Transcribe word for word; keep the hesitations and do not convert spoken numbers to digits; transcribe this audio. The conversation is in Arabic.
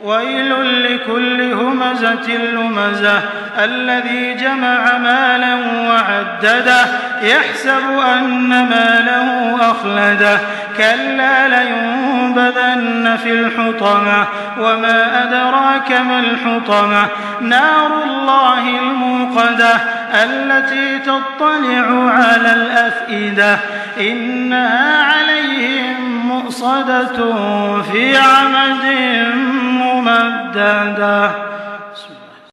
ويل لكل همزة لمزة الذي جمع مالا وعدده يحسب أن ماله أخلده كلا لينبذن في الحطمة وما أدراك ما الحطمة نار الله الموقدة التي تطلع على الأفئدة إنها عليهم مؤصدة في عمد ممددة.